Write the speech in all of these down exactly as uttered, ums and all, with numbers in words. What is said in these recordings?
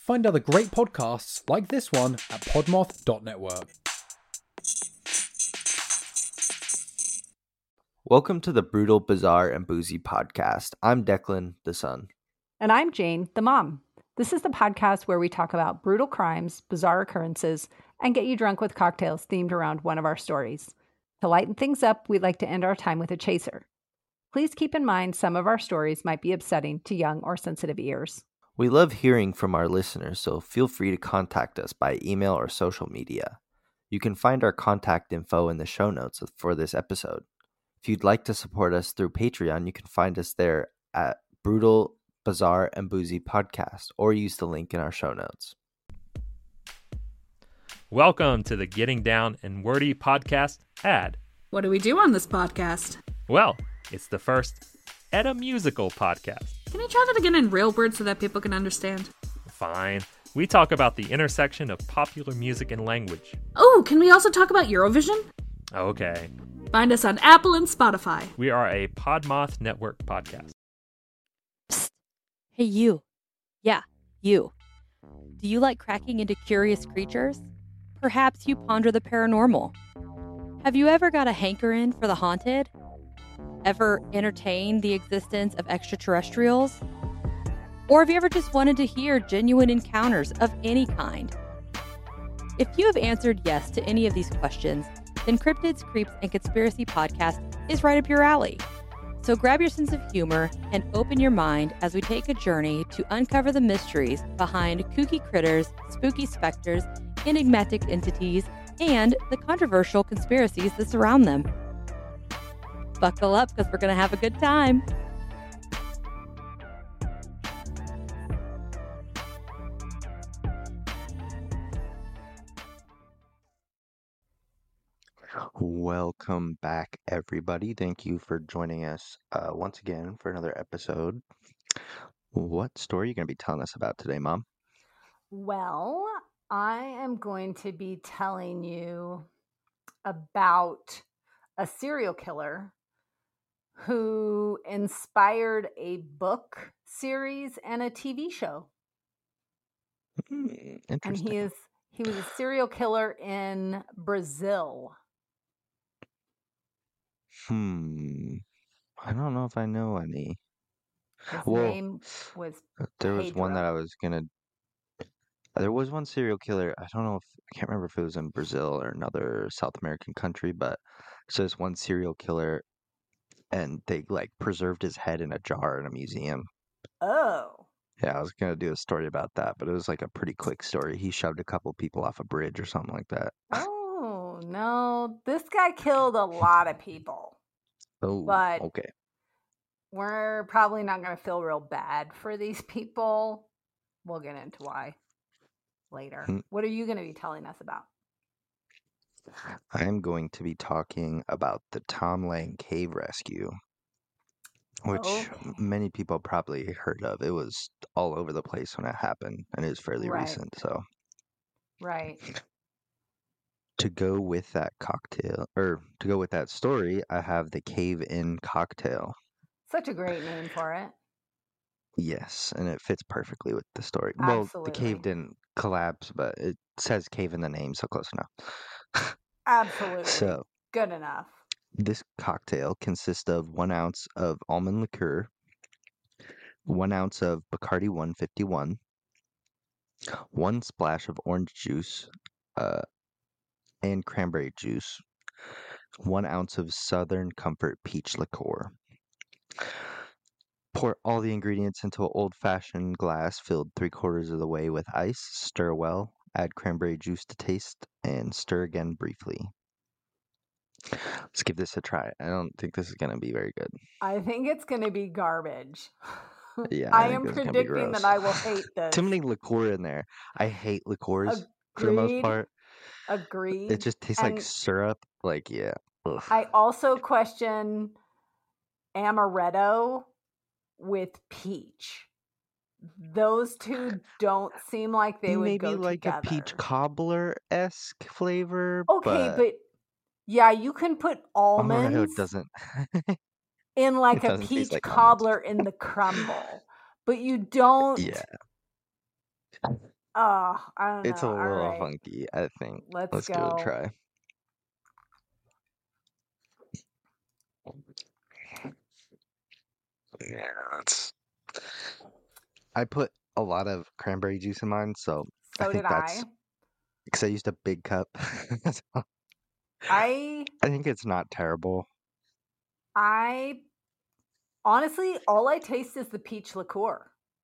Find other great podcasts like this one at podmoth dot network. Welcome to the Brutal, Bizarre, and Boozy podcast. I'm Declan, the son. And I'm Jane, the mom. This is the podcast where we talk about brutal crimes, bizarre occurrences, and get you drunk with cocktails themed around one of our stories. To lighten things up, we'd like to end our time with a chaser. Please keep in mind some of our stories might be upsetting to young or sensitive ears. We love hearing from our listeners, so feel free to contact us by email or social media. You can find our contact info in the show notes for this episode. If you'd like to support us through Patreon, you can find us there at Brutal, Bizarre, and Boozy Podcast, or use the link in our show notes. Welcome to the Getting Down and Wordy podcast ad. What do we do on this podcast? Well, it's the first Edda musical podcast. Can you try that again in real words so that people can understand? Fine. We talk about the intersection of popular music and language. Oh, can we also talk about Eurovision? Okay. Find us on Apple and Spotify. We are a Podmoth Network podcast. Psst. Hey, you. Yeah, you. Do you like cracking into curious creatures? Perhaps you ponder the paranormal. Have you ever got a hankering for the haunted? Ever entertained the existence of extraterrestrials? Or have you ever just wanted to hear genuine encounters of any kind? If you have answered yes to any of these questions, then Cryptids, Creeps, and Conspiracy Podcast is right up your alley. So grab your sense of humor and open your mind as we take a journey to uncover the mysteries behind kooky critters, spooky specters, enigmatic entities, and the controversial conspiracies that surround them. Buckle up because we're going to have a good time. Welcome back, everybody. Thank you for joining us uh, once again for another episode. What story are you going to be telling us about today, Mom? Well, I am going to be telling you about a serial killer who inspired a book series and a T V show. Mm, And interesting. he is he was a serial killer in Brazil. Hmm. I don't know if I know any. His Well, name was there was one that Pedro. I was gonna. There was one serial killer. I don't know if I can't remember if it was in Brazil or another South American country, but so there's one serial killer, and they like preserved his head in a jar in a museum. Oh. Yeah, I was gonna do a story about that, but it was like a pretty quick story. He shoved a couple people off a bridge or something like that. Oh, no. This guy killed a lot of people. Oh, But okay. we're probably not going to feel real bad for these people. We'll get into why later. Hmm. What are you going to be telling us about? I'm going to be talking about the Tom Lang Cave Rescue, which Okay. many people probably heard of. It was all over the place when it happened, and it was fairly Right. recent. So Right. to go with that cocktail, or to go with that story, I have the Cave Inn cocktail. Such a great name for it. Yes, and it fits perfectly with the story. Well, the cave Absolutely. didn't collapse, but it says cave in the name, so close enough. Absolutely. So Good enough. this cocktail consists of one ounce of almond liqueur, one ounce of Bacardi one fifty-one, one splash of orange juice, uh, and cranberry juice, one ounce of Southern Comfort peach liqueur. Pour all the ingredients into an old-fashioned glass filled three-quarters of the way with ice. Stir well. Add cranberry juice to taste, and stir again briefly. Let's give this a try. I don't think this is going to be very good. I think it's going to be garbage. Yeah, I I think am this is going to be predicting gross. that I will hate this. Too many liqueur in there. I hate liqueurs for the most Agreed. part. Agreed. It just tastes like And syrup. Like, yeah. Ugh. I also question amaretto with peach. Those two don't seem like they would Maybe go like together. a peach cobbler-esque flavor, Okay, but but yeah, you can put amaretto almonds doesn't. in like It a doesn't taste peach like almonds. cobbler in the crumble, but you don't. Yeah. Oh, I don't It's a know. All little right. funky, I think. Let's Let's give it a go. try. Yeah, it's. I put a lot of cranberry juice in mine, so I So think did that's I. because I used a big cup. So I I think it's not terrible. I honestly, all I taste is the peach liqueur.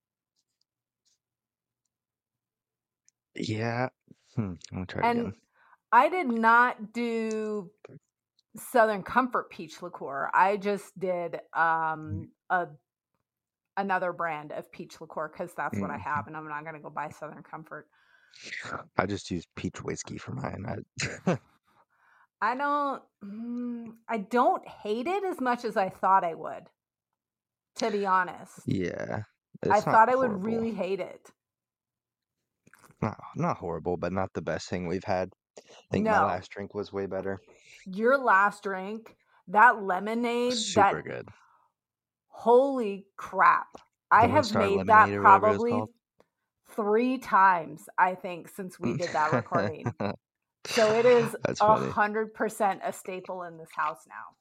Yeah. Hmm, I'm gonna try it And again. I did not do Southern Comfort peach liqueur. I just did um a another brand of peach liqueur because that's what I Mm. have, and I'm not gonna go buy Southern Comfort. I just use peach whiskey for mine. I, I don't mm, I don't hate it as much as I thought I would, to be honest. yeah, I it's not thought I would horrible. really hate it. Not not horrible, but not the best thing we've had. I think my No. last drink was way better. Your last drink, that lemonade, Super that good. holy crap. I The one have star made lemonade that or whatever it's probably called. three times, I think, since we did that recording. So it is That's a funny. hundred percent a staple in this house now.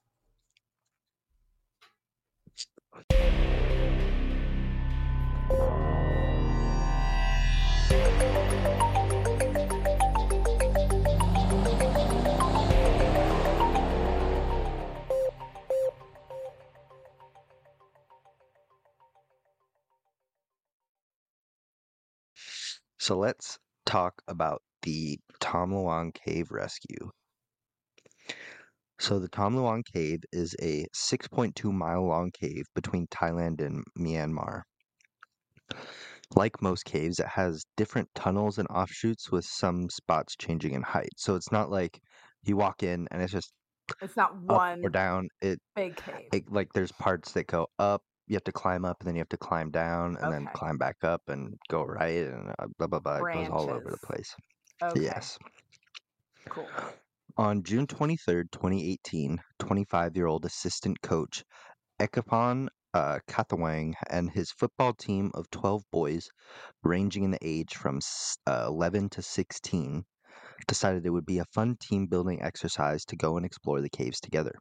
So let's talk about the Tom Luang Cave rescue. So the Tom Luang Cave is a six point two mile long cave between Thailand and Myanmar. Like most caves, it has different tunnels and offshoots with some spots changing in height. So it's not like you walk in and it's just It's not up or one down. It, big cave. it like there's parts that go up. You have to climb up and then you have to climb down and then Okay. climb back up and go right and uh, blah blah blah. It goes all over the Branches. place. Okay. Yes. Cool. On June twenty-third, twenty eighteen, twenty-five-year-old assistant coach Ekapon uh, Kathawang and his football team of twelve boys, ranging in the age from s- uh, eleven to sixteen, decided it would be a fun team building exercise to go and explore the caves together.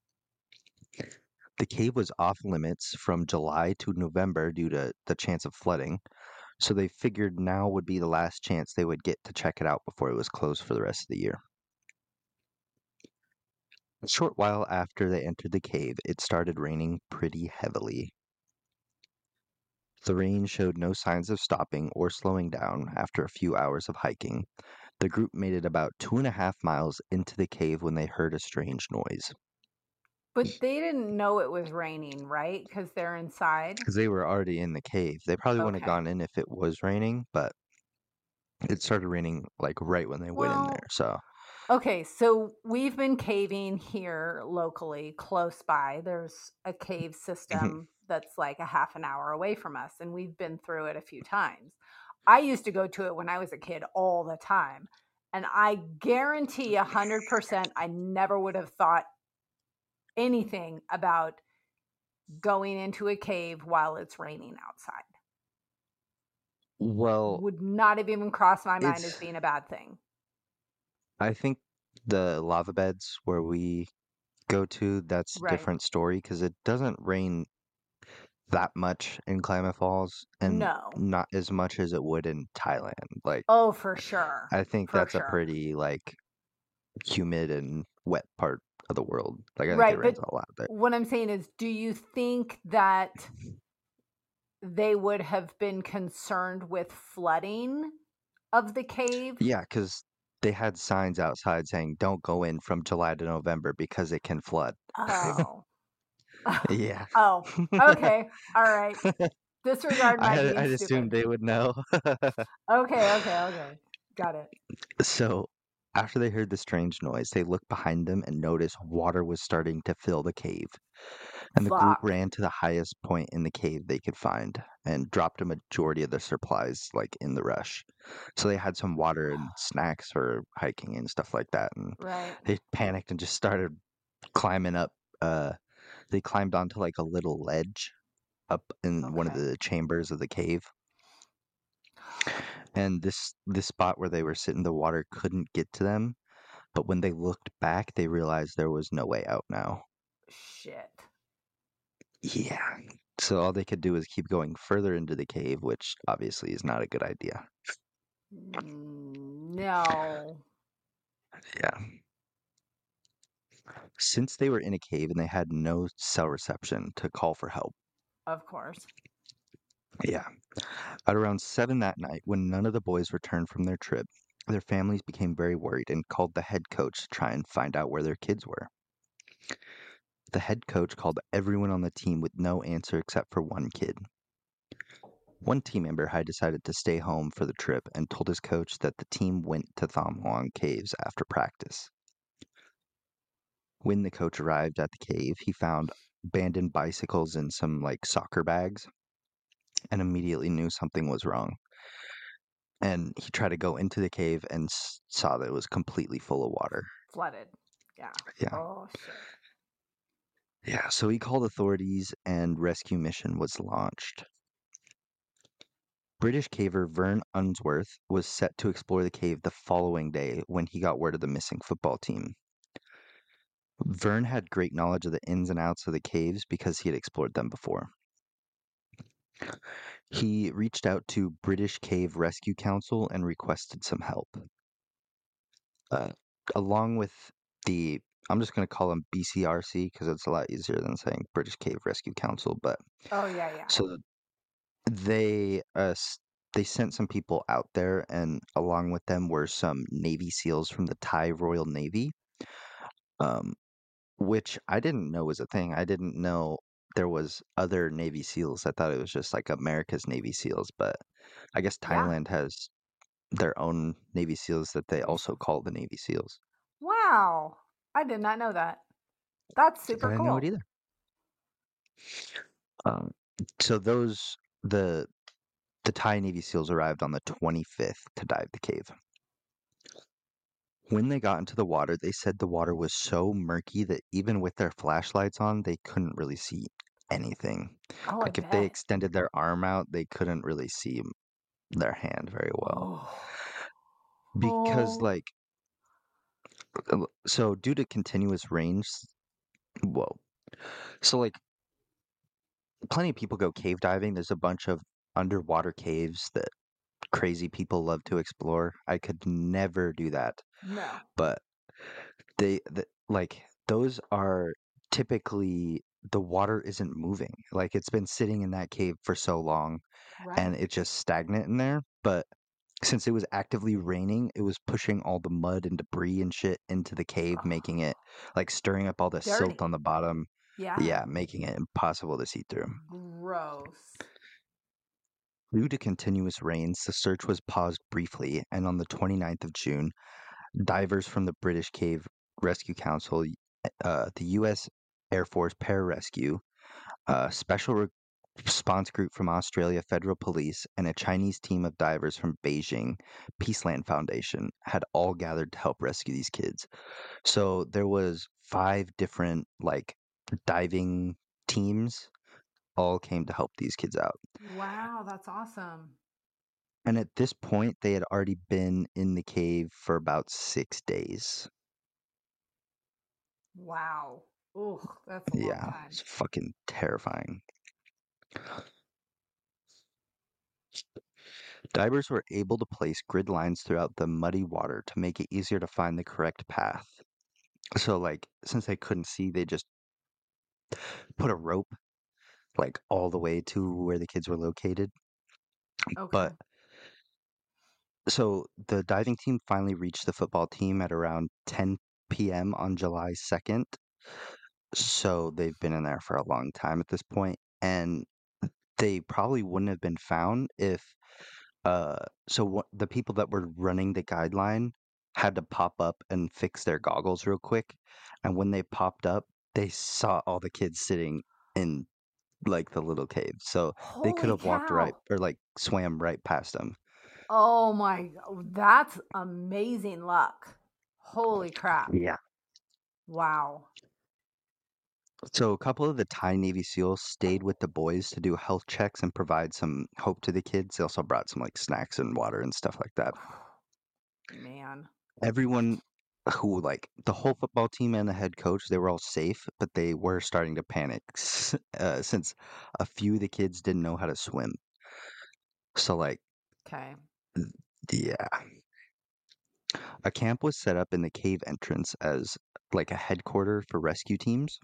The cave was off limits from July to November due to the chance of flooding, so they figured now would be the last chance they would get to check it out before it was closed for the rest of the year. A short while after they entered the cave, it started raining pretty heavily. The rain showed no signs of stopping or slowing down after a few hours of hiking. The group made it about two and a half miles into the cave when they heard a strange noise. But they didn't know it was raining, right? Because they're inside. Because they were already in the cave. They probably wouldn't Okay. have gone in if it was raining, but it started raining like right when they went in Well, there. So okay, so we've been caving here locally, close by. There's a cave system that's like a half an hour away from us, and we've been through it a few times. I used to go to it when I was a kid all the time, and I guarantee a hundred percent I never would have thought anything about going into a cave while it's raining outside. well, Would not have even crossed my mind as it's being a bad thing. I think the lava beds where we go to, that's a Right. different story because it doesn't rain that much in Klamath Falls and No. not as much as it would in Thailand. Like Oh, for sure. I think For that's a sure. pretty like humid and wet part of the world. Like I think Right, it rains but a lot there. what I'm saying is, do you think that they would have been concerned with flooding of the cave? Yeah, because they had signs outside saying don't go in from July to November because it can flood. Oh. Yeah. Oh, okay. All right. Disregard I my had being I'd stupid. assumed they would know. Okay, okay, okay. Got it. So after they heard the strange noise, they looked behind them and noticed water was starting to fill the cave. And the group Fuck. ran to the highest point in the cave they could find and dropped a majority of their supplies like in the rush. So they had some water and snacks for hiking and stuff like that. And Right. they panicked and just started climbing up. Uh, they climbed onto like a little ledge up in one of Okay. the chambers of the cave. And this this spot where they were sitting, the water couldn't get to them. But when they looked back, they realized there was no way out now. Shit. Yeah. So all they could do is keep going further into the cave, which obviously is not a good idea. Mm, No. Yeah. Since they were in a cave and they had no cell reception to call for help. Of course. Yeah. At around seven that night, when none of the boys returned from their trip, their families became very worried and called the head coach to try and find out where their kids were. The head coach called everyone on the team with no answer except for one kid. One team member had decided to stay home for the trip and told his coach that the team went to Tham Luang Caves after practice. When the coach arrived at the cave, he found abandoned bicycles and some like soccer bags and immediately knew something was wrong. And he tried to go into the cave and s- saw that it was completely full of water. Flooded. Yeah. Yeah. Oh, shit. Yeah, so he called authorities and rescue mission was launched. British caver Vern Unsworth was set to explore the cave the following day when he got word of the missing football team. Vern had great knowledge of the ins and outs of the caves because he had explored them before. He reached out to British Cave Rescue Council and requested some help. Uh, along with the, I'm just going to call them B C R C because it's a lot easier than saying British Cave Rescue Council. But Oh, yeah, yeah. so they uh, s- they sent some people out there, and along with them were some Navy SEALs from the Thai Royal Navy, um, which I didn't know was a thing. I didn't know there was other Navy SEALs. I thought it was just like America's Navy SEAls, but I guess Yeah. Thailand has their own Navy SEAls that they Navy also SEALs. call the Navy SEAls. Wow. I did not know that. That's I super didn't know cool. it either. Um, so those the the Thai Navy SEALs arrived on the twenty-fifth to dive the cave. When they got into the water, they said the water was so murky that even with their flashlights on, they couldn't really see anything. Oh, Like I if they bet. extended their arm out, they couldn't really see m- their hand very well. Oh. Because Oh. like uh, so due to continuous rains, whoa. So like plenty of people go cave diving. There's a bunch of underwater caves that crazy people love to explore. I could never do that. No. But they the, like those are typically the water isn't moving. Like it's been sitting in that cave for so long and Right. it's just stagnant in there. But since it was actively raining, it was pushing all the mud and debris and shit into the cave, making it like stirring up all the Dirty. silt on the bottom. Yeah. Yeah, making it impossible to see through. Gross. Due to continuous rains, the search was paused briefly, and on the twenty-ninth of June, divers from the British Cave Rescue Council, uh, the U S Air Force Pararescue, a special re- response group from Australia Federal Police, and a Chinese team of divers from Beijing Peaceland Foundation had all gathered to help rescue these kids. So there was five different like diving teams all came to help these kids out. Wow, that's awesome. And at this point, they had already been in the cave for about six days. Wow. Ugh, that's a long Yeah, time. it's fucking terrifying. Divers were able to place grid lines throughout the muddy water to make it easier to find the correct path. So, like, since they couldn't see, they just put a rope, like, all the way to where the kids were located. Okay. But so the diving team finally reached the football team at around ten p.m. on July second. So they've been in there for a long time at this point, and they probably wouldn't have been found if uh so what the people that were running the guideline had to pop up and fix their goggles real quick, and when they popped up, they saw all the kids sitting in like the little cave, so they could Holy have walked right cow. or like swam right past them. Oh my, that's amazing luck. Holy crap. Yeah. Wow. So a couple of the Thai Navy SEALs stayed with the boys to do health checks and provide some hope to the kids. They also brought some like snacks and water and stuff like that. Man. Everyone who like the whole football team and the head coach, they were all safe, but they were starting to panic s- uh, since a few of the kids didn't know how to swim. So like, Okay. yeah. A camp was set up in the cave entrance as like a headquarter for rescue teams.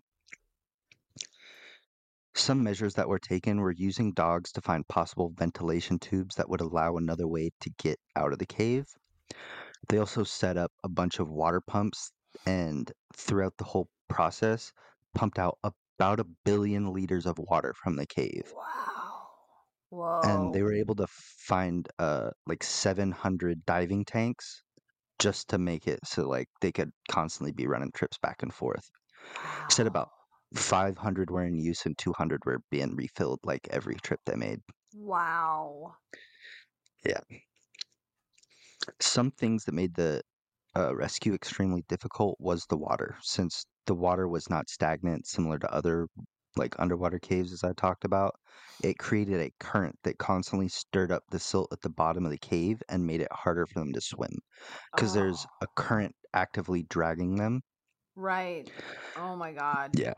Some measures that were taken were using dogs to find possible ventilation tubes that would allow another way to get out of the cave. They also set up a bunch of water pumps and throughout the whole process pumped out about a billion liters of water from the cave. Wow. And they Whoa. were able to find uh like seven hundred diving tanks just to make it so like they could constantly be running trips back and forth. Said about Wow. five hundred were in use and two hundred were being refilled like every trip they made. Wow. Yeah. Some things that made the uh, rescue extremely difficult was the water, since the water was not stagnant, similar to other like underwater caves as I talked about. It created a current that constantly stirred up the silt at the bottom of the cave and made it harder for them to swim because there's Oh, a current actively dragging them. right. Oh my God. Yeah.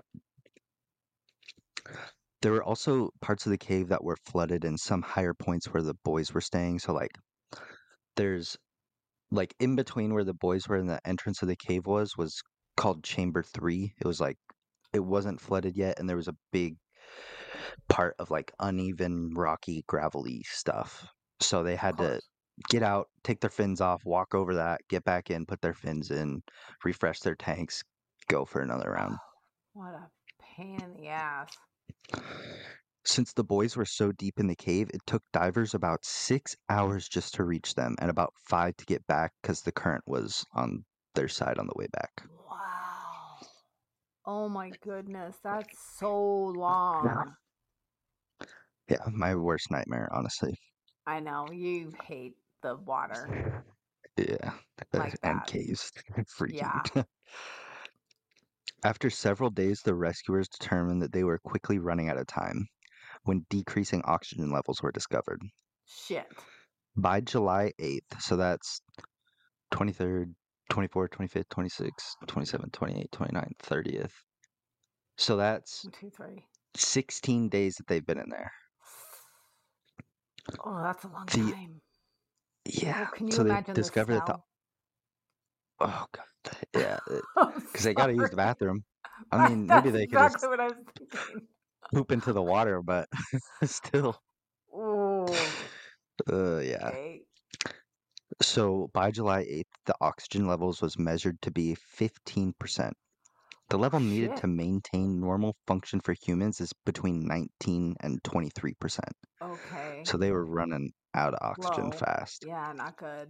There were also parts of the cave that were flooded and some higher points where the boys were staying. So like there's like in between where the boys were and the entrance of the cave was was called chamber three. It was like it wasn't flooded yet and there was a big part of like uneven rocky gravelly stuff. So they Of had to course. get out, take their fins off, walk over that, get back in, put their fins in, refresh their tanks, go for another round. What a pain in the ass. Since the boys were so deep in the cave, it took divers about six hours just to reach them and about five to get back because the current was on their side on the way back. Wow. Oh my goodness. That's so long. Yeah, my worst nightmare, honestly. I know. You hate the water Yeah, uh, like and that. caves. Freaking. Yeah. After several days, the rescuers determined that they were quickly running out of time when decreasing oxygen levels were discovered. Shit. By July eighth, so that's twenty-third, twenty-fourth, twenty-fifth, twenty-sixth, twenty-seventh, twenty-eighth, twenty-ninth, thirtieth. So that's One, two, three. sixteen days that they've been in there. Oh, that's a long The time. yeah, Oh, can you so they imagine the discovered that the smell? oh god, yeah, I'm because they got to use the sorry. bathroom. I Right, mean, maybe that's they could just exactly what I was thinking. poop into the water, but still, Oh, uh, yeah. okay. So by July eighth, the oxygen levels was measured to be fifteen percent. The Oh, level needed shit. to maintain normal function for humans is between nineteen and twenty-three percent. Okay. So they were running out of oxygen Low. fast. Yeah, not good.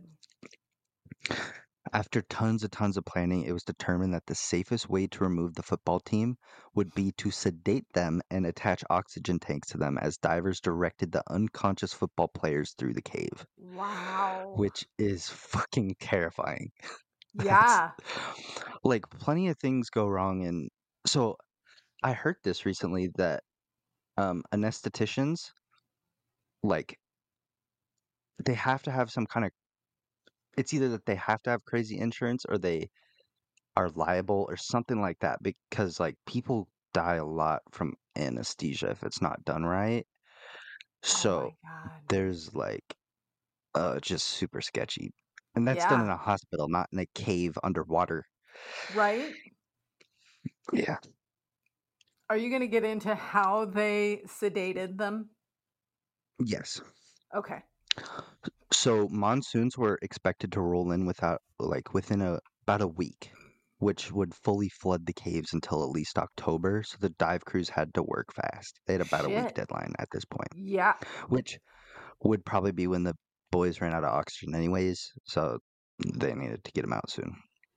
After tons and tons of planning, it was determined that the safest way to remove the football team would be to sedate them and attach oxygen tanks to them as divers directed the unconscious football players through the cave, Wow. which is fucking terrifying. That's Yeah. like plenty of things go wrong. And so I heard this recently that um, anestheticians, like, they have to have some kind of, it's either that they have to have crazy insurance or they are liable or something like that because like people die a lot from anesthesia if it's not done right. Oh my So God. there's like uh just super sketchy. And that's done Yeah. in a hospital, not in a cave underwater. Right? Yeah. Are you going to get into how they sedated them? Yes. Okay. So monsoons were expected to roll in without like within a about a week, which would fully flood the caves until at least October. So the dive crews had to work fast. They had about a week Shit. deadline at this point, Yeah. which would probably be when the boys ran out of oxygen anyways, so they needed to get them out soon.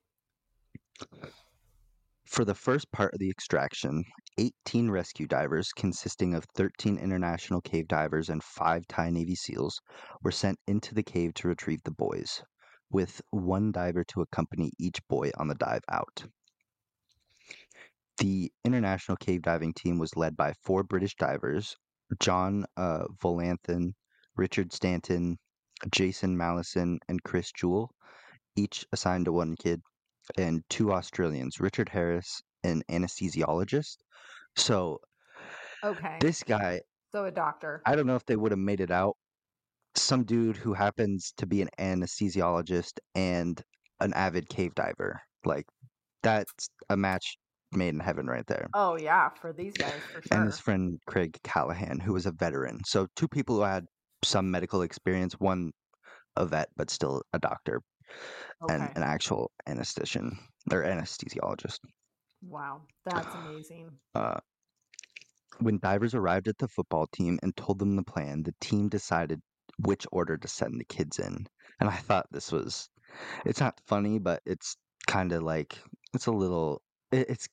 For the first part of the extraction, eighteen rescue divers, consisting of thirteen international cave divers and five Thai Navy SEALs, were sent into the cave to retrieve the boys, with one diver to accompany each boy on the dive out. The international cave diving team was led by four British divers, John uh, Volanthen, Richard Stanton, Jason Mallison, and Chris Jewell, each assigned to one kid, and two Australians, Richard Harris, an anesthesiologist. So Okay. this guy, So a doctor. I don't know if they would have made it out. Some dude who happens to be an anesthesiologist and an avid cave diver. Like, that's a match made in heaven right there. Oh yeah, for these guys for sure. And his friend Craig Callahan, who was a veteran. So two people who had some medical experience, one a vet, but still a doctor, and Okay. an actual anesthetician or anesthesiologist. Wow, that's amazing. Uh, when divers arrived at the football team and told them the plan, the team decided which order to send the kids in. And I thought this was, it's not funny, but it's kind of like, it's a little, it, it's,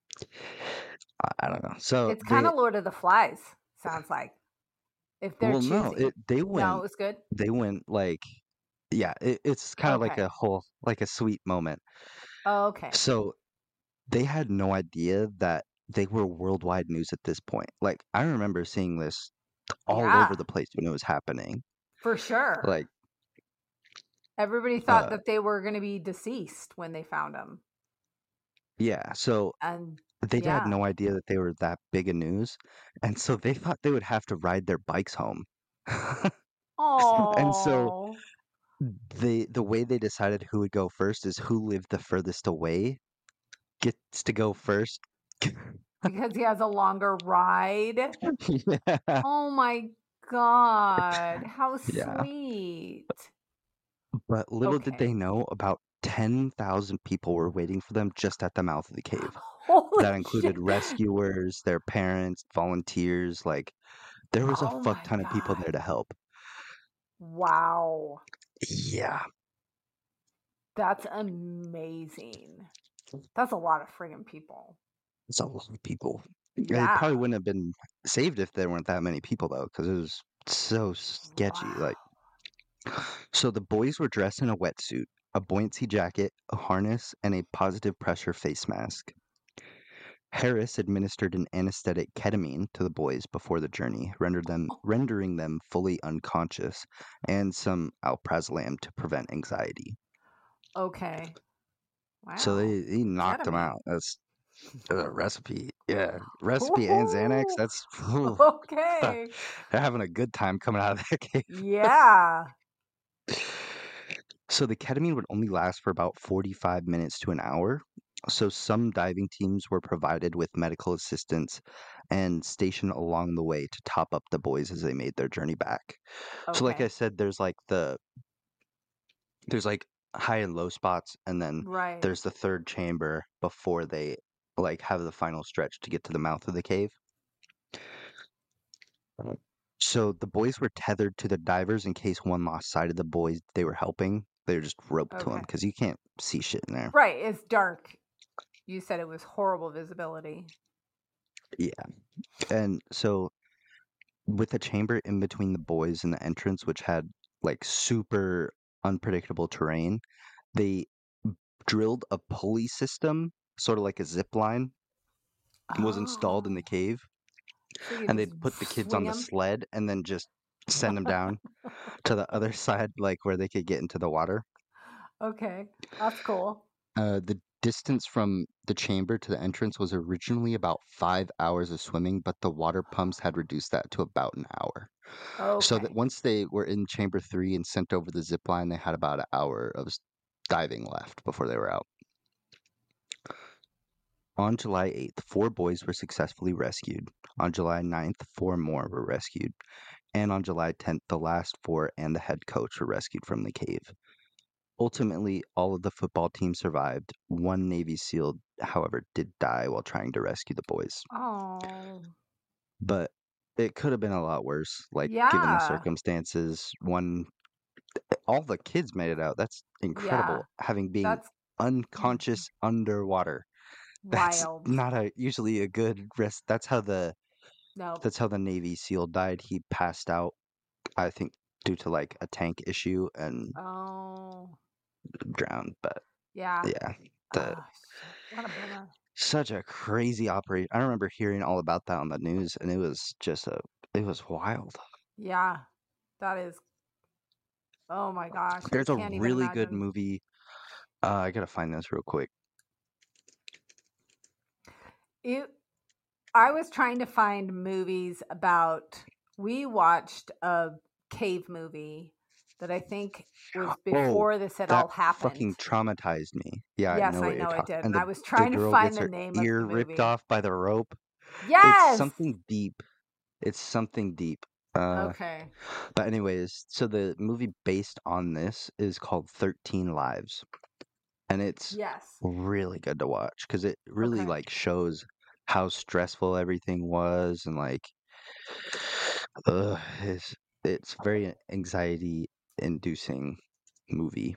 I, I don't know. So It's kind they- of Lord of the Flies, sounds like. If they're well, choosing. no, it, they went, No, it was good. they went like, yeah, it, it's kind of like Okay. a whole, like a sweet moment. Oh, okay. So they had no idea that they were worldwide news at this point. Like, I remember seeing this all Yeah. over the place when it was happening. For sure. Like, Everybody thought uh, that they were going to be deceased when they found them. yeah, so And they yeah. had no idea that they were that big a news. And so they thought they would have to ride their bikes home. Oh. And so they the way they decided who would go first is who lived the furthest away gets to go first. because he has a longer ride. Yeah. Oh my god. How Yeah. sweet. But little did Okay. they know, about ten thousand people were waiting for them just at the mouth of the cave. Holy That included shit. rescuers, their parents, volunteers. Like, there was a Oh fuck my ton of people God. there to help. Wow. Yeah. That's amazing. That's a lot of friggin' people. It's a lot of people. It Yeah. probably wouldn't have been saved if there weren't that many people, though, because it was so sketchy. Wow. Like, so the boys were dressed in a wetsuit, a buoyancy jacket, a harness, and a positive pressure face mask. Harris administered an anesthetic ketamine to the boys before the journey, rendered them rendering them fully unconscious, and some alprazolam to prevent anxiety. Okay. Wow. So they he knocked them Ketamine. out. That's a recipe. Yeah, recipe and Xanax. Ooh. That's whew, Okay. they're having a good time coming out of that cave. Yeah. So the ketamine would only last for about forty-five minutes to an hour. So some diving teams were provided with medical assistance and stationed along the way to top up the boys as they made their journey back. So like I Okay. said, there's like the there's like high and low spots, and then Right. there's the third chamber before they like have the final stretch to get to the mouth of the cave. So the boys were tethered to the divers in case one lost sight of the boys they were helping. They were just roped to them Okay. because you can't see shit in there. Right. It's dark. You said it was horrible visibility. Yeah. And so with a chamber in between the boys and the entrance, which had like super unpredictable terrain, they drilled a pulley system, sort of like a zip line, was installed in the Oh. cave. So you And just they'd put the kids on swing the 'em? sled and then just send them down to the other side, like where they could get into the water. Okay. That's cool. Uh, the distance from the chamber to the entrance was originally about five hours of swimming, but the water pumps had reduced that to about an hour. So that Okay. once they were in chamber three and sent over the zip line, they had about an hour of s- diving left before they were out. On July eighth, four boys were successfully rescued. On July ninth, four more were rescued. And on July tenth, the last four and the head coach were rescued from the cave. Ultimately, all of the football team survived. One Navy SEAL, however, did die while trying to rescue the boys. Oh. But it could have been a lot worse, like given the Yeah. circumstances. One, all the kids made it out. That's incredible. Yeah. Having being That's unconscious underwater. That's wild. not a usually a good risk. That's how the Nope. that's how the Navy SEAL died. He passed out, I think, due to like a tank issue and Oh. drowned. But Yeah. yeah, the Oh, shit. What a bummer. such a crazy operation. I remember hearing all about that on the news, and it was just a, it was wild. Yeah, that is. Oh my gosh, I There's a can't even really good imagine. movie. Uh, I gotta find this real quick. It, I was trying to find movies about. We watched a cave movie that I think was Oh, before this had all that happened. fucking traumatized me. Yeah, I Yes, know I what you're know it talking. did. And And the I was the trying to girl find gets the her name of ear the ripped movie. off by the rope. It's Yes. something deep. It's something deep. Uh, Okay. but anyways, so the movie based on this is called thirteen Lives, and it's Yes. really good to watch because it really Okay. like shows how stressful everything was, and like, uh, it's it's very anxiety inducing movie.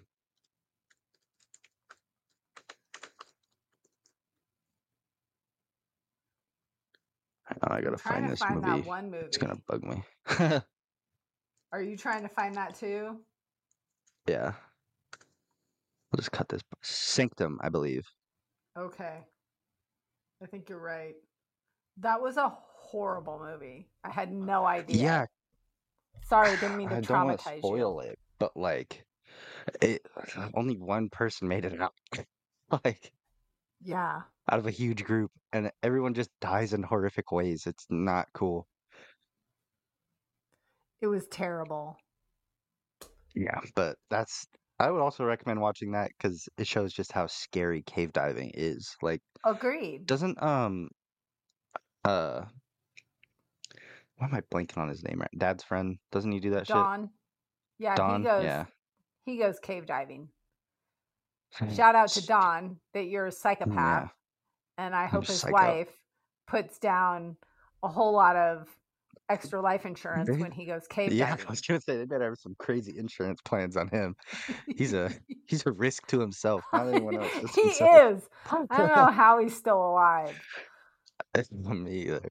I I'm gotta trying find to this find that movie. one It's gonna movie. bug me. Are you trying to find that too? Yeah. We'll just cut this. Sanctum, I believe. Okay. I think you're right. That was a horrible movie. I had no idea. Yeah, Sorry, didn't mean to I don't want to traumatize spoil you. it, but like, it only one person made it out, like Yeah. out of a huge group, and everyone just dies in horrific ways. It's not cool. It was terrible. Yeah, but that's. I would also recommend watching that because it shows just how scary cave diving is. Like, Agreed. doesn't um uh why am I blanking on his name? Right, Dad's friend. Doesn't he do that shit? Don. Yeah, he Don. goes Yeah. he goes cave diving. Shout out to Don that you're a Yeah. psychopath. And I I'm hope a his psycho. wife puts down a whole lot of extra life insurance They- when he goes cave Yeah, I diving. was gonna say they better have some crazy insurance plans on him. He's a he's a risk to himself, not anyone else. Just He himself. is. I don't know how he's still alive. It's not me either.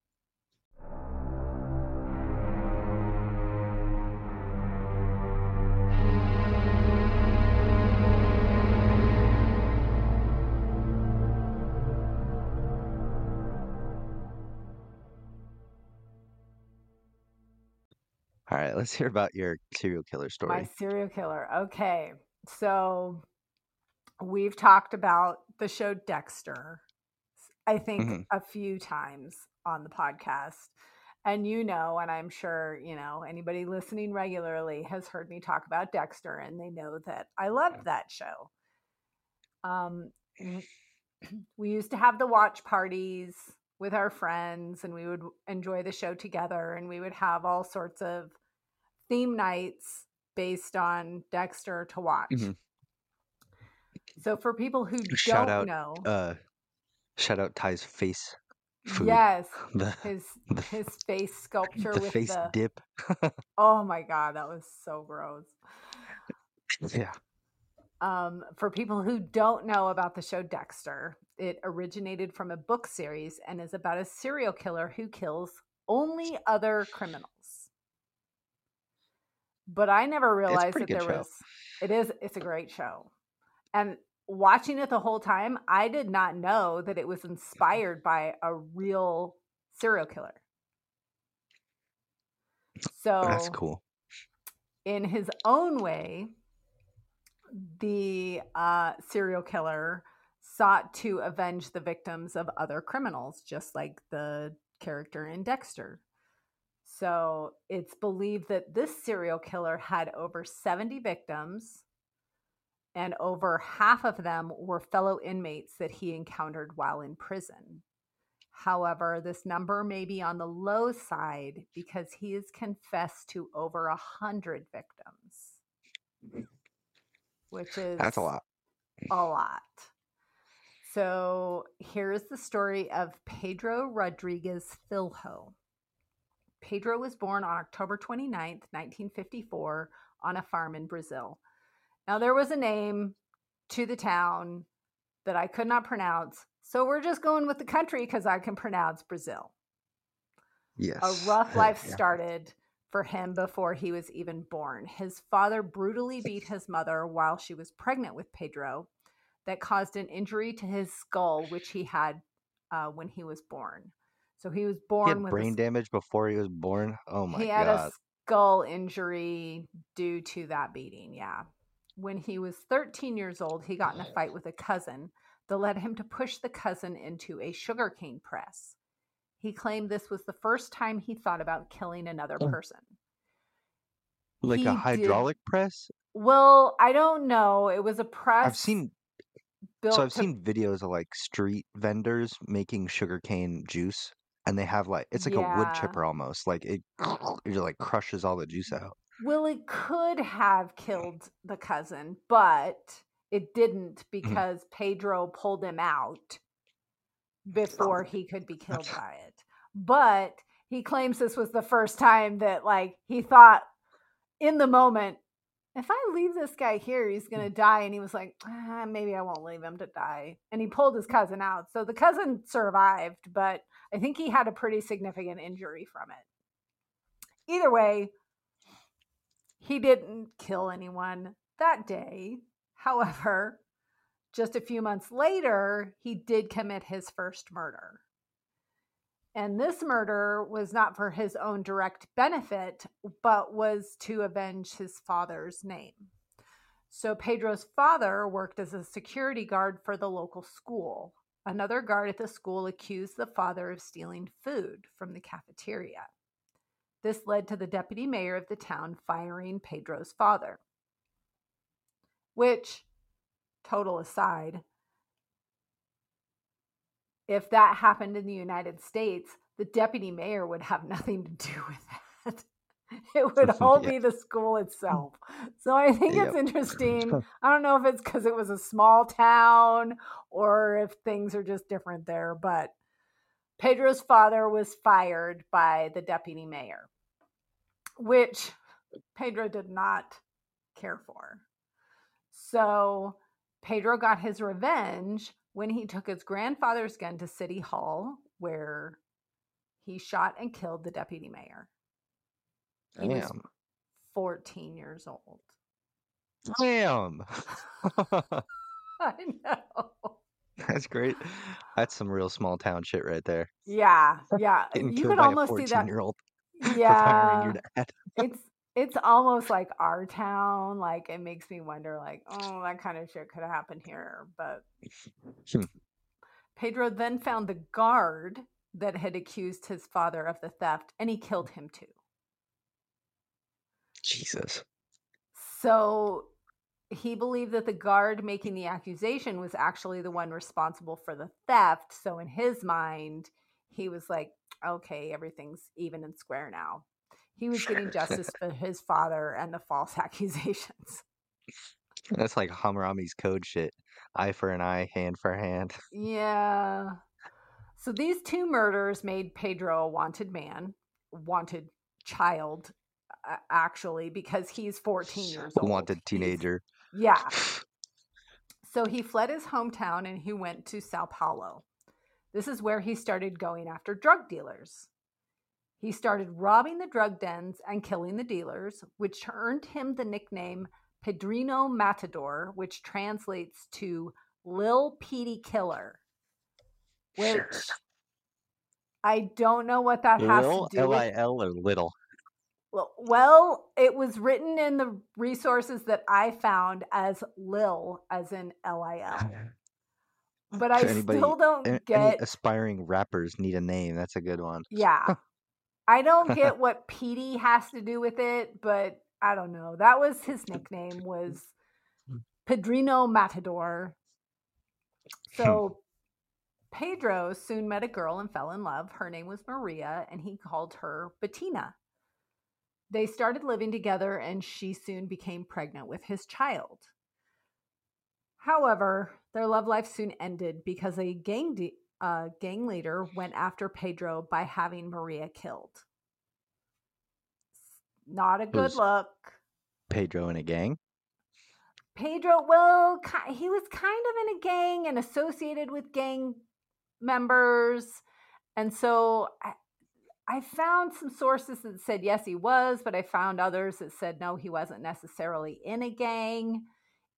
All right, let's hear about your serial killer My story. serial killer. Okay. So we've talked about the show Dexter, I think Mhm. a few times on the podcast. And you know, and I'm sure, you know, anybody listening regularly has heard me talk about Dexter and they know that I loved that show. Um, w- we used to have the watch parties with our friends and we would enjoy the show together and we would have all sorts of theme nights based on Dexter to watch. Mhm. So for people who Shout don't out, know, uh, shout out Ty's face food. yes, The his the, his face sculpture the with face the dip. oh my god, that was so gross. Yeah. Um, for people who don't know about the show Dexter, it originated from a book series and is about a serial killer who kills only other criminals. But I never It's a realized pretty that good there show. was it is it's a great show. And watching it the whole time, I did not know that it was inspired by a real serial killer. That's So cool. in his own way, the uh, serial killer sought to avenge the victims of other criminals, just like the character in Dexter. So it's believed that this serial killer had over seventy victims, and over half of them were fellow inmates that he encountered while in prison. However, this number may be on the low side because he has confessed to over a hundred victims, which is That's a lot. a lot. So here's the story of Pedro Rodriguez Filho. Pedro was born on October twenty-ninth, nineteen fifty-four, on a farm in Brazil. Now, there was a name to the town that I could not pronounce, so we're just going with the country because I can pronounce Brazil. Yes. A rough life Yeah. started for him before he was even born. His father brutally beat his mother while she was pregnant with Pedro. that caused an injury to his skull, which he had uh, when he was born. So he was born He had with brain a, damage before he was born. Oh my he had god. a skull injury due to that beating. Yeah. When he was thirteen years old, he got in a fight with a cousin that led him to push the cousin into a sugarcane press. He claimed this was the first time he thought about killing another person. Like He a did- hydraulic press? Well, I don't know. It was a press. I've seen built so I've to- seen videos of like street vendors making sugarcane juice, and they have like it's like a wood Yeah. chipper almost. Like it, it just like crushes all the juice out. Well, it could have killed the cousin, but it didn't because Pedro pulled him out before he could be killed by it. But he claims this was the first time that, like, he thought in the moment, if I leave this guy here, he's going to die. And he was like, ah, maybe I won't leave him to die. And he pulled his cousin out. So the cousin survived, but I think he had a pretty significant injury from it. Either way, he didn't kill anyone that day. However, just a few months later, he did commit his first murder. And this murder was not for his own direct benefit, but was to avenge his father's name. So Pedro's father worked as a security guard for the local school. Another guard at the school accused the father of stealing food from the cafeteria. This led to the deputy mayor of the town firing Pedro's father. Which, total aside, if that happened in the United States, the deputy mayor would have nothing to do with that. It would all Yeah. be the school itself. So I think it's Yep. interesting. I don't know if it's because it was a small town or if things are just different there, but Pedro's father was fired by the deputy mayor, which Pedro did not care for. So Pedro got his revenge when he took his grandfather's gun to City Hall, where he shot and killed the deputy mayor. He was Damn. fourteen years old. Damn. I know. That's great. That's some real small town shit right there. Yeah, yeah. Getting You killed could by almost a see that. fourteen-year-old for Yeah. firing your dad. it's it's almost like our town. Like, it makes me wonder, like, oh, that kind of shit could have happened here. But Hmm. Pedro then found the guard that had accused his father of the theft, and he killed him too. Jesus. So he believed that the guard making the accusation was actually the one responsible for the theft. So in his mind, he was like, okay, everything's even and square now. He was getting justice for his father and the false accusations. That's like Hammurabi's code shit. Eye for an eye, hand for a hand. Yeah. So these two murders made Pedro a wanted man, wanted child, uh, actually, because he's fourteen years old. Wanted He's- teenager. yeah. So he fled his hometown and he went to Sao Paulo. This is where he started going after drug dealers. He started robbing the drug dens and killing the dealers, which earned him the nickname Pedrino Matador, which translates to Lil Petey Killer. Which I don't know what that has Lil, to do L with. I L or little? Well, well, it was written in the resources that I found as Lil, as in L I L. But I If anybody- still don't A- Any get. aspiring rappers need a name. That's a good one. Yeah. I don't get what Petey has to do with it, but I don't know. That was his nickname, was Pedrino Matador. So Pedro soon met a girl and fell in love. Her name was Maria, and he called her Bettina. They started living together, and she soon became pregnant with his child. However, their love life soon ended because a gang de- uh, gang leader went after Pedro by having Maria killed. Not a good Was- look. Pedro in a gang? Pedro, well, ki- he was kind of in a gang and associated with gang members. And so I, I found some sources that said yes, he was, but I found others that said no, he wasn't necessarily in a gang.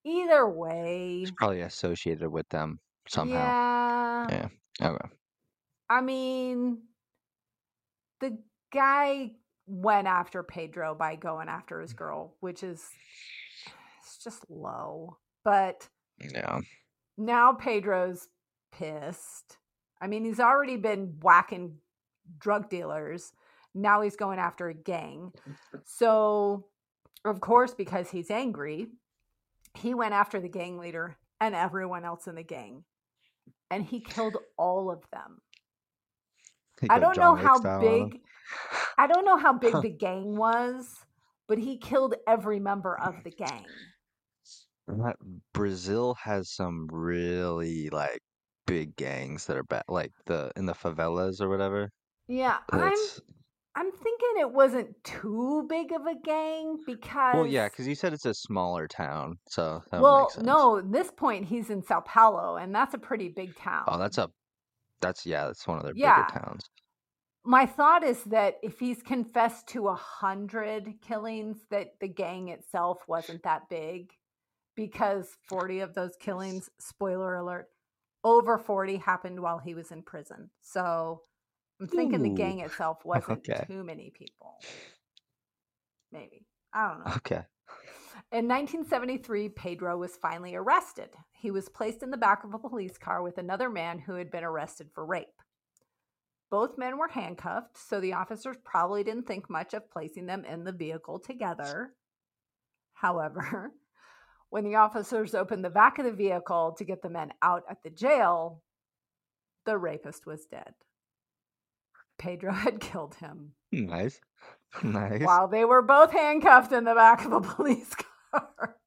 Either way, It's probably associated with them somehow. yeah. Yeah. Okay. I mean, the guy went after Pedro by going after his girl, which is it's just low. But Yeah. now Pedro's pissed. I mean, he's already been whacking drug dealers. Now he's going after a gang. So, of course, because he's angry, he went after the gang leader and everyone else in the gang. And he killed all of them. He I go don't John know Wick how style on 'em. big I don't know how big the gang was, but he killed every member of the gang. That- Brazil has some really like big gangs that are bad, like the in the favelas or whatever. Yeah, I'm That's I'm thinking it wasn't too big of a gang because well, yeah, because you said it's a smaller town, so that would make well, sense. no, at this point he's in Sao Paulo, and that's a pretty big town. Oh, that's a that's yeah, that's one of their Yeah. bigger towns. My thought is that if he's confessed to a hundred killings, that the gang itself wasn't that big, because forty of those killings, spoiler alert, over forty happened while he was in prison. So I'm thinking the Ooh. gang itself wasn't Okay. too many people. Maybe. I don't know. Okay. In nineteen seventy-three, Pedro was finally arrested. He was placed in the back of a police car with another man who had been arrested for rape. Both men were handcuffed, so the officers probably didn't think much of placing them in the vehicle together. However, when the officers opened the back of the vehicle to get the men out at the jail, the rapist was dead. Pedro had killed him Nice. Nice. while they were both handcuffed in the back of a police car.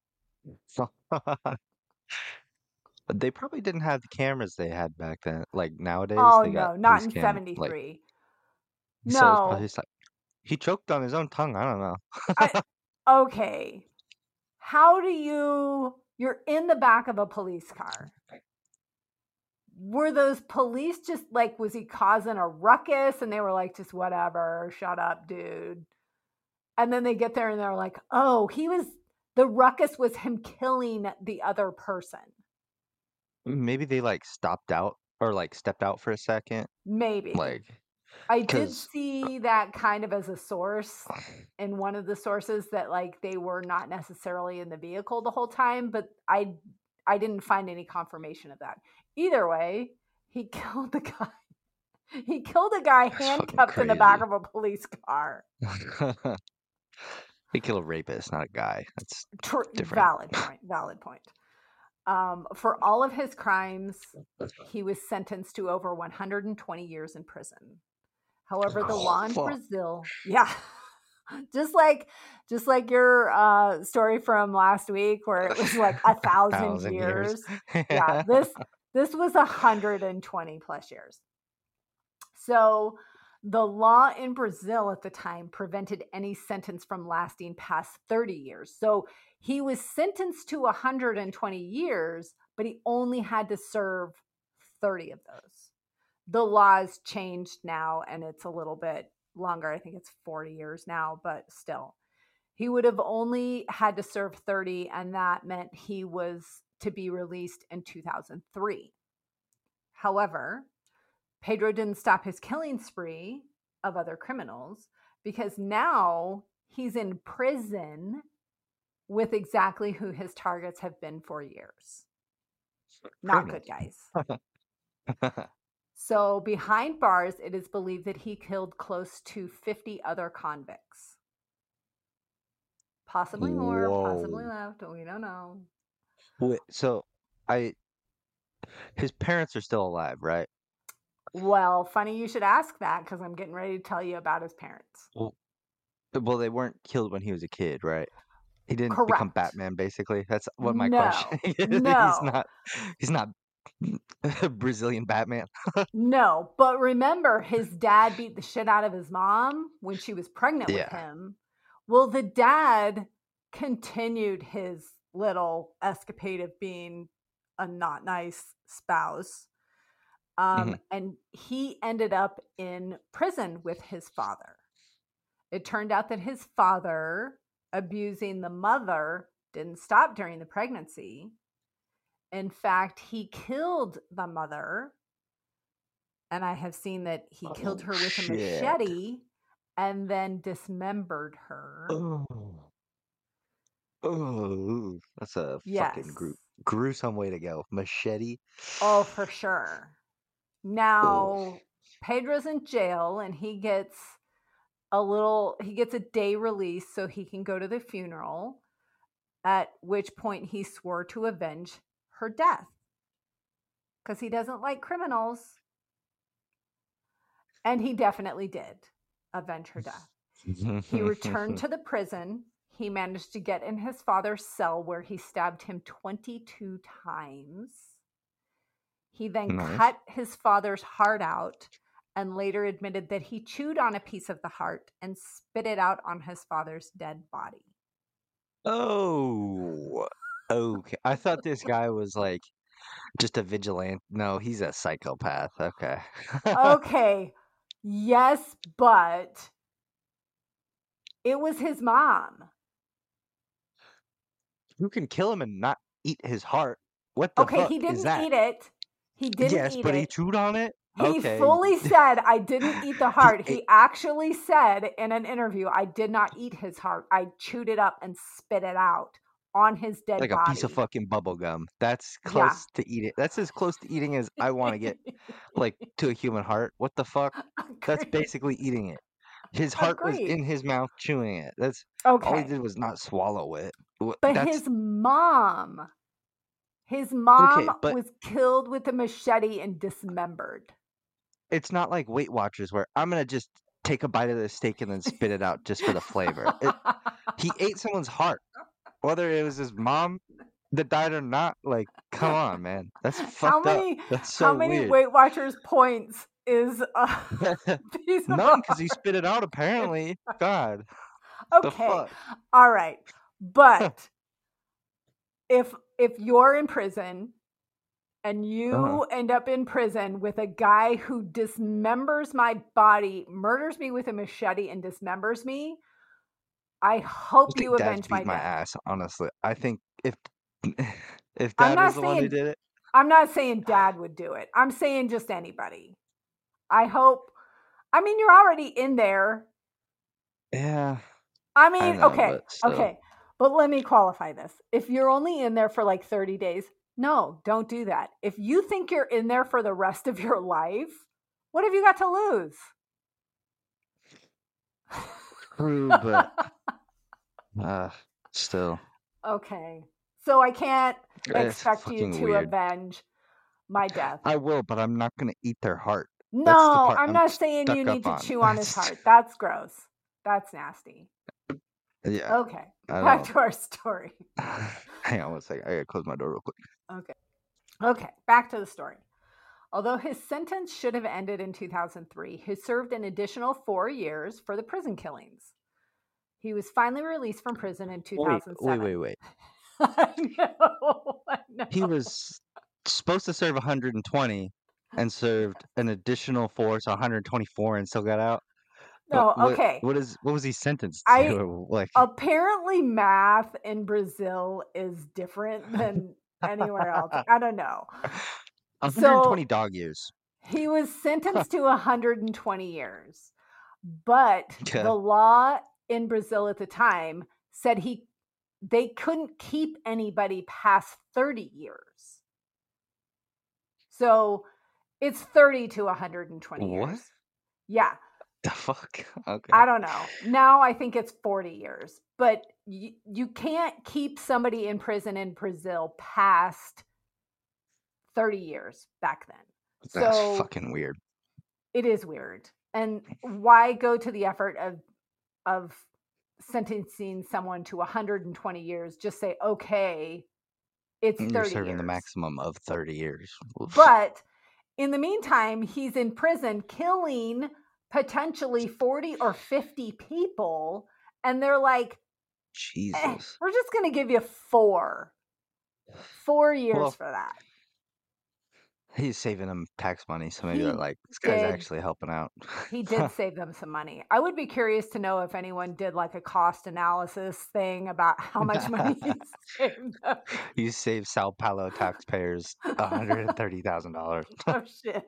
But they probably didn't have the cameras they had back then. Like nowadays, Oh, they got no, not police in cam- like seventy-three. so it's probably No. just like he choked on his own tongue. I don't know. I, okay. How do you, you're in the back of a police car. Were those police just like, was he causing a ruckus? And they were like, just whatever, shut up, dude. And then they get there and they're like, oh, he was, the ruckus was him killing the other person. Maybe they like stopped out or like stepped out for a second. Maybe. Like I did 'cause- see that kind of as a source in one of the sources that like they were not necessarily in the vehicle the whole time, but I I didn't find any confirmation of that. Either way, he killed the guy. He killed a guy That's fucking handcuffed in the back crazy. of a police car. They kill a rapist, not a guy. That's Tr- different. valid point. Valid point. Um, for all of his crimes, he was sentenced to over one hundred twenty years in prison. However, the Oh, law in fuck. Brazil, yeah, just like just like your uh, story from last week, where it was like a thousand, Thousand years. years. Yeah, this this was one hundred twenty plus years. So the law in Brazil at the time prevented any sentence from lasting past thirty years. So he was sentenced to one hundred twenty years, but he only had to serve thirty of those. The law's changed now, and it's a little bit longer. I think it's forty years now, but still. He would have only had to serve thirty, and that meant he was to be released in two thousand three. However, Pedro didn't stop his killing spree of other criminals because now he's in prison with exactly who his targets have been for years. Not good, guys. So behind bars, it is believed that he killed close to fifty other convicts. Possibly more, possibly Whoa. less, we don't know. Wait, so I his parents are still alive, right? Well, funny you should ask that because I'm getting ready to tell you about his parents. Well, well, they weren't killed when he was a kid, right? He didn't become Correct. Batman, basically. That's what my No, question is. He's no. not. He's not Brazilian Batman. No, but remember, his dad beat the shit out of his mom when she was pregnant with Yeah. him. Well, the dad continued his little escapade of being a not nice spouse. Um, Mhm. And he ended up in prison with his father. It turned out that his father abusing the mother didn't stop during the pregnancy. In fact, he killed the mother. And I have seen that he Oh, killed her with shit. a machete and then dismembered her. Oh. Oh, that's a Yes. fucking gru- gruesome way to go. Machete. Oh, for sure. Now, Pedro's in jail and he gets a little, he gets a day release so he can go to the funeral, at which point he swore to avenge her death because he doesn't like criminals. And he definitely did avenge her death. He returned to the prison. He managed to get in his father's cell where he stabbed him twenty-two times. He then Nice. cut his father's heart out and later admitted that he chewed on a piece of the heart and spit it out on his father's dead body. Oh, okay. I thought this guy was like just a vigilante. No, he's a psychopath. Okay. Okay, yes, but it was his mom. Who can kill him and not eat his heart? What the Okay, fuck he is didn't that? eat it. He didn't yes, eat but it. he chewed on it. He Okay. fully said, I didn't eat the heart. He He ate- actually said in an interview, I did not eat his heart. I chewed it up and spit it out on his dead like body. a piece of fucking bubble gum. That's close Yeah. to eating. That's as close to eating as I want to get, like to a human heart. What the fuck? That's Agreed. basically eating it. His heart was Agreed. in his mouth, chewing it. That's all he Okay. did was not swallow it. Wh- But That's his mom, his mom but- was killed with a machete and dismembered. it's not like Weight Watchers where I'm gonna just take a bite of the steak and then spit it out just for the flavor. It, he ate someone's heart, whether it was his mom that died or not. Like, come on, man, that's fucked how many, up. That's so how many weird. Weight Watchers points is a piece of None, because he spit it out. Apparently, God. The Okay. fuck? All right. But if if you're in prison and you Uh-huh. end up in prison with a guy who dismembers my body, murders me with a machete and dismembers me, I I hope think you Dad's avenge my beat my death. ass. Honestly, I think if if I'm Dad not was the one who saying- did it, I'm not saying Dad would do it. I'm saying just anybody. I hope. I mean, you're already in there. yeah. I mean, know, okay, but still. okay. But let me qualify this. If you're only in there for like thirty days, no, don't do that. If you think you're in there for the rest of your life, what have you got to lose? True, but uh, still, Okay. So I can't it's expect you fucking to weird. avenge my death. I will, but I'm not gonna eat their heart. No, part I'm I'm not saying you stuck need to up on. chew on his That's- heart. That's gross. That's nasty. Yeah. Okay. I Back know. to our story. Hang on one second. I gotta close my door real quick. Okay. Okay, back to the story. Although his sentence should have ended in two thousand three, he served an additional four years for the prison killings. He was finally released from prison in two Wait, thousand wait, seven. wait, wait. I know, I know. He was supposed to serve one hundred twenty and served an additional four, so one hundred twenty-four, and still got out. No, What- what- okay. What is what was he sentenced I- to? Like, Apparently, math in Brazil is different than anywhere else. I don't know. one hundred twenty so- dog years. He was sentenced to one hundred twenty years, but Okay. the law in Brazil at the time said he they couldn't keep anybody past thirty years. So it's thirty to one hundred twenty What? years. Yeah, The fuck? Okay. I don't know. Now I think it's forty years, but you, you can't keep somebody in prison in Brazil past thirty years back then. That's so fucking weird. it is weird. And why go to the effort of of sentencing someone to one hundred twenty years? Just say, okay, it's You're thirty serving years. the maximum of thirty years. Oof. But in the meantime, he's in prison killing potentially forty or fifty people. And they're like, eh, Jesus. we're just going to give you four. Four years Well, for that. He's saving them tax money, so maybe He they're like, this guy's did. actually helping out. He did save them some money. I would be curious to know if anyone did like a cost analysis thing about how much money he saved them. You save Sao Paulo taxpayers one hundred thirty thousand dollars. Oh, shit.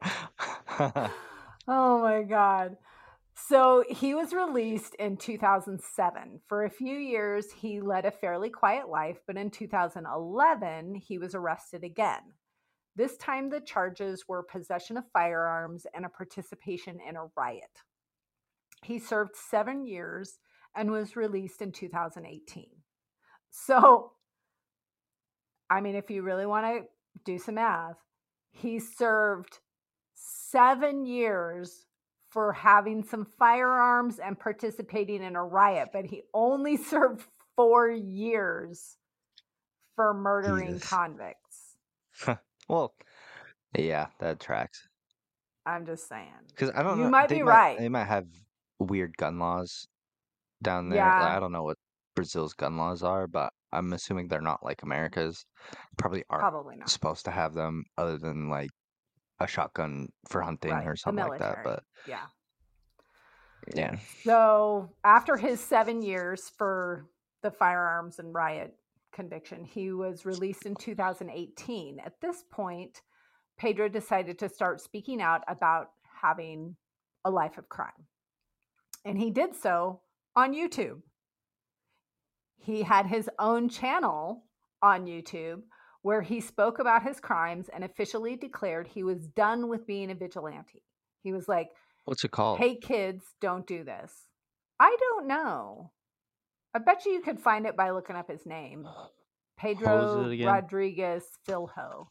Oh, my God. So he was released in two thousand seven. For a few years, he led a fairly quiet life, but in two thousand eleven, he was arrested again. This time, the charges were possession of firearms and a participation in a riot. He served seven years and was released in two thousand eighteen. So, I mean, if you really want to do some math, he served seven years for having some firearms and participating in a riot, but he only served four years for murdering Jesus. convicts. Well, yeah, that tracks. I'm just saying. Because I don't You know. might they be might, right. They might have weird gun laws down there. Yeah. Like, I don't know what Brazil's gun laws are, but I'm assuming they're not like America's. Probably aren't Probably not. supposed to have them other than like a shotgun for hunting Right. or The something like that. military. But Yeah. yeah. So after his seven years for the firearms and riot conviction, he was released in two thousand eighteen. At this point, Pedro decided to start speaking out about having a life of crime. And he did so on YouTube. He had his own channel on YouTube where he spoke about his crimes and officially declared he was done with being a vigilante. He was like, What's it called? hey, kids, don't do this. I don't know. I bet you you could find it by looking up his name. Pedro it again? Rodriguez Filho.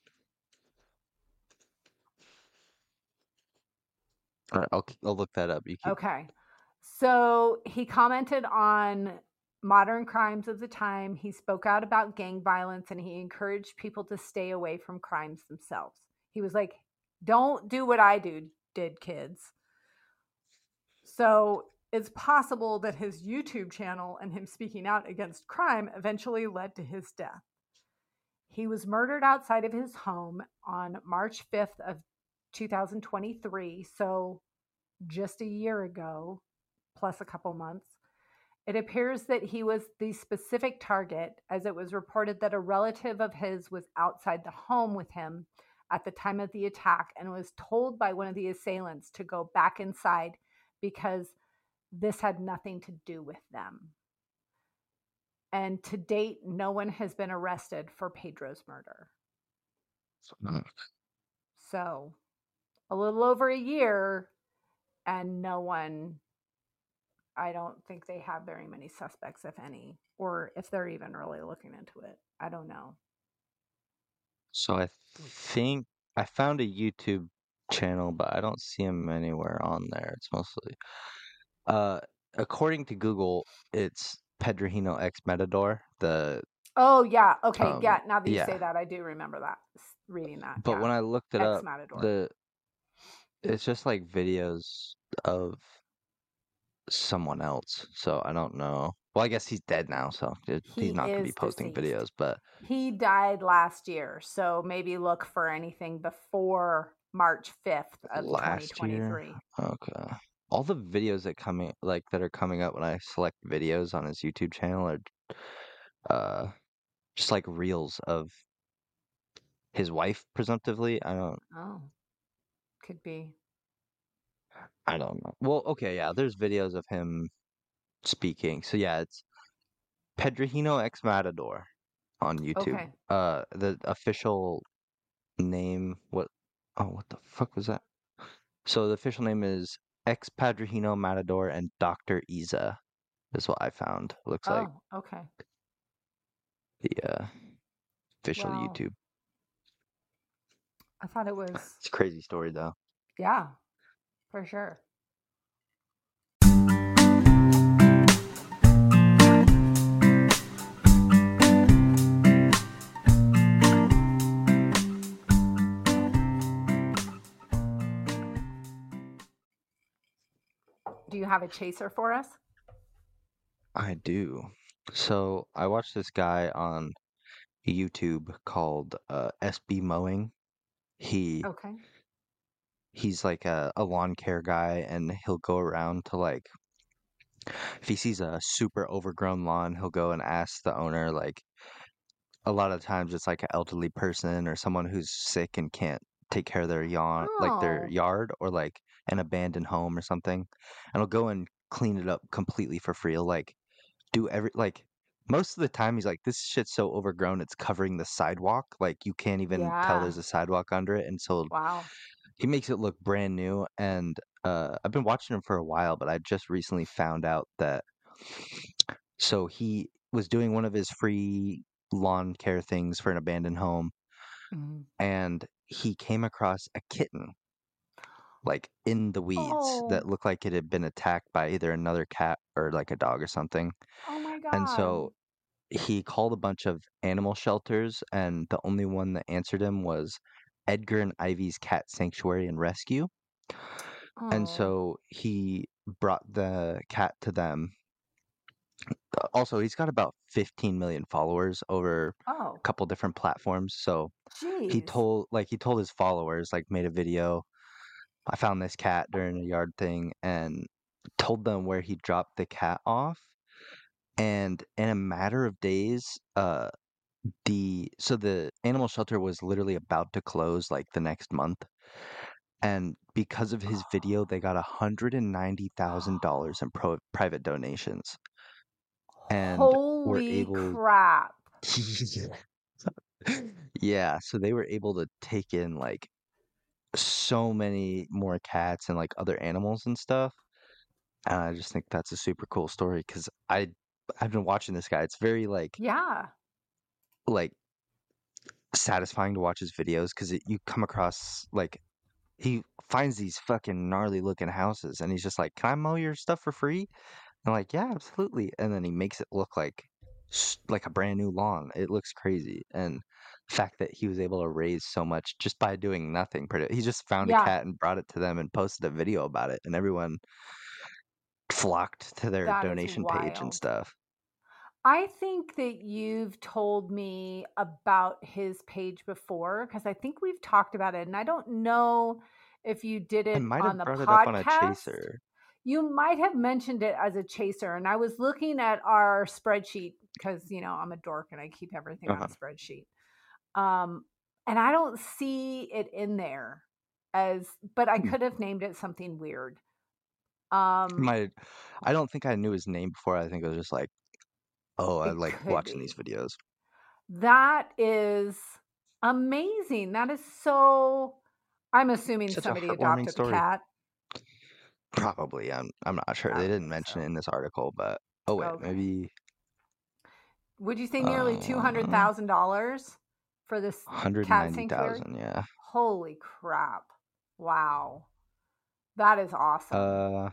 All right, I'll I'll look that up. You keep... Okay. So he commented on modern crimes of the time. He spoke out about gang violence and he encouraged people to stay away from crimes themselves. He was like, don't do what I do, did kids. So it's possible that his YouTube channel and him speaking out against crime eventually led to his death. He was murdered outside of his home on March fifth of two thousand twenty-three, so just a year ago, plus a couple months. It appears that he was the specific target, as it was reported that a relative of his was outside the home with him at the time of the attack and was told by one of the assailants to go back inside because this had nothing to do with them. And to date, no one has been arrested for Pedro's murder. So, a little over a year, and no one, I don't think they have very many suspects, if any, or if they're even really looking into it. I don't know. So I think I found a YouTube channel, but I don't see him anywhere on there. It's mostly, uh, according to Google, it's Pedrojino X Matador. The Oh, yeah. Okay. Um, yeah. Now that you yeah. say that, I do remember that, s- reading that. but yeah. when I looked it up, Ex-Matador. the it's just like videos of someone else. So I don't know. Well, I guess he's dead now, so it- He he's not gonna be is posting deceased. videos. But He died last year, so maybe look for anything before March fifth of last twenty year, twenty-three. okay. All the videos that coming like that are coming up when I select videos on his YouTube channel are uh just like reels of his wife, presumptively. I don't Oh, could be. I don't know. Well, okay, yeah, there's videos of him speaking. So yeah, it's Pedrojino X Matador on YouTube. Okay. Uh, the official name, what? Oh, what the fuck was that? So the official name is Ex Pedrojino Matador and Doctor Isa, is what I found. Looks like Oh, okay. the uh, official Wow. YouTube. I thought it was, It's a crazy story though. yeah, for sure. Do you have a chaser for us? I do. So I watched this guy on YouTube called uh, S B Mowing. He Okay. he's like a, a lawn care guy, and he'll go around to like if he sees a super overgrown lawn, he'll go and ask the owner like a lot of times it's like an elderly person or someone who's sick and can't take care of their yawn like their Oh, yard or like an abandoned home or something. And he'll go and clean it up completely for free. He'll like do every like most of the time he's like this shit's so overgrown it's covering the sidewalk. Like you can't even tell yeah. there's a sidewalk under it. And so Wow. he makes it look brand new. And uh I've been watching him for a while, but I just recently found out that so he was doing one of his free lawn care things for an abandoned home, Mhm. and he came across a kitten like in the weeds Oh, that looked like it had been attacked by either another cat or like a dog or something. oh my And God. so he called a bunch of animal shelters, and the only one that answered him was Edgar and Ivy's Cat Sanctuary and Rescue. And Oh, so he brought the cat to them. Uh, Also, he's got about fifteen million followers over oh, a couple different platforms. So he jeez. told like he told his followers, like made a video. I found this cat during a yard thing and told them where he dropped the cat off. And in a matter of days, uh the so the animal shelter was literally about to close like the next month. And because of his video, they got a hundred and ninety thousand dollars in pro- private donations, and were Holy able. crap. Yeah, so they were able to take in like so many more cats and like other animals and stuff. And I just think that's a super cool story because I I've been watching this guy. It's very like Yeah. like satisfying to watch his videos because you come across like he finds these fucking gnarly looking houses and he's just like, "Can I mow your stuff for free?" I'm like, "Yeah, absolutely." And then he makes it look like s- like a brand new lawn. It looks crazy. And the fact that he was able to raise so much just by doing nothing, pretty he just found a Yeah. cat and brought it to them and posted a video about it, and everyone flocked to their That is donation page and wild. stuff. I think that you've told me about his page before because I think we've talked about it. And I don't know if you did I it might on have the brought it up on a podcast. chaser. You might have mentioned it as a chaser. And I was looking at our spreadsheet because, you know, I'm a dork and I keep everything on Uh-huh. a spreadsheet. Um, and I don't see it in there as, but I Hmm. could have named it something weird. Um, My, I don't think I knew his name before. I think it was just like, oh, I it like could watching these be. videos. That is amazing. That is so. I'm assuming Such a somebody heartwarming adopted the story. cat. Probably. I'm I'm not sure. I They would didn't think mention it so. in this article, but oh wait, Okay. maybe Would you say nearly two hundred uh thousand dollars for this hundred cat ninety sanctuary? thousand. Yeah. Holy crap! Wow, that is awesome. Uh.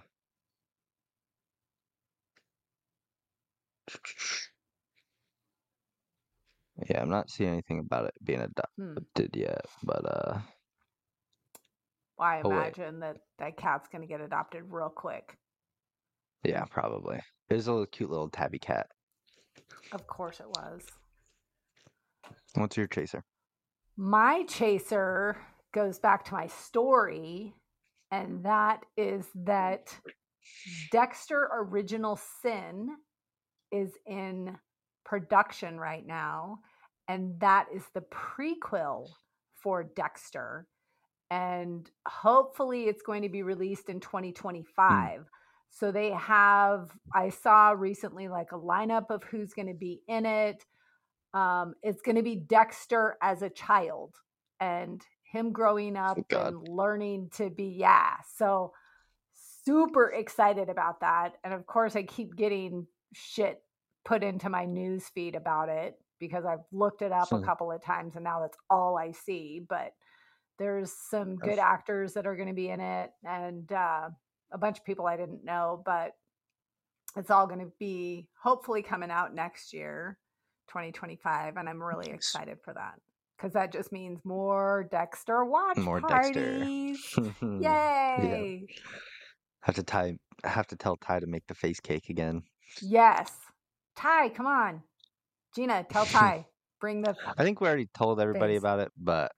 Yeah, I'm not seeing anything about it being Hmm. adopted yet, but uh. Well, I Oh wait. imagine that that cat's gonna get adopted real quick. Yeah, probably. There's a little cute little tabby cat. Of course it was. What's your chaser? My chaser goes back to my story, and that is that Dexter Original Sin is in production right now, and that is the prequel for Dexter. And hopefully it's going to be released in twenty twenty-five. Mm. So they have, I saw recently like a lineup of who's going to be in it. Um, it's going to be Dexter as a child and him growing up oh, and learning to be, yeah. So super excited about that. And of course I keep getting shit put into my news feed about it because I've looked it up a couple of times and now that's all I see. But there's some good actors that are going to be in it and uh, a bunch of people I didn't know, but it's all going to be hopefully coming out next year, twenty twenty-five. And I'm really excited for that because that just means more Dexter watch more parties. Dexter. Yay. Yeah. Have to Ty, have to tell Ty to make the face cake again. Yes. Ty, come on. Gina, tell Ty. Bring the I think we already told everybody things. about it, but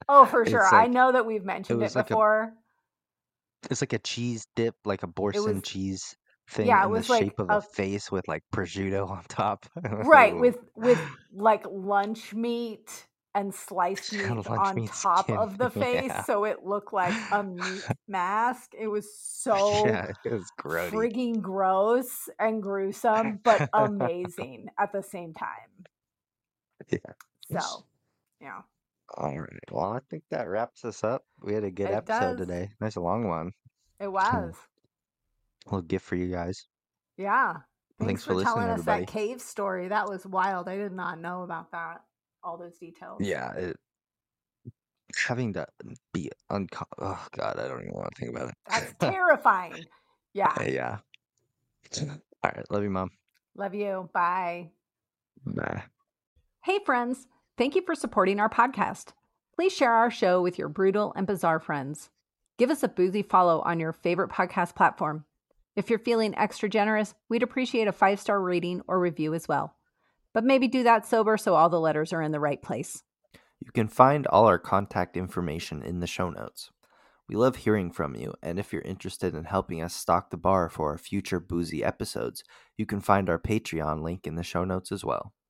Oh, for It's sure. I like know that we've mentioned it, was like a before. it's like a cheese dip, like a It Boursin was, cheese thing yeah, it in the was like shape of a a face with like prosciutto on top. right Ooh. with with like lunch meat and sliced meats Lunch on meat top skin. of the face, Yeah. so it looked like a meat mask. It was so Yeah, it was grody. frigging gross and gruesome, but amazing at the same time. Yeah. So, yeah, All right. Well, I think that wraps us up. We had a good it episode does. today. Nice long one. It was. Little gift for you guys. Yeah. Well, Thanks thanks for for listening, telling us everybody. that cave story. That was wild. I did not know about that. All those details. Yeah, it, having to be unco- oh god, I don't even want to think about it. That's terrifying. Yeah. Yeah. All right, love you, Mom. Love you. Bye. Bye. Hey, friends. Thank you for supporting our podcast. Please share our show with your brutal and bizarre friends. Give us a boozy follow on your favorite podcast platform. If you're feeling extra generous, we'd appreciate a five-star rating or review as well. But maybe do that sober so all the letters are in the right place. You can find all our contact information in the show notes. We love hearing from you, and if you're interested in helping us stock the bar for our future boozy episodes, you can find our Patreon link in the show notes as well.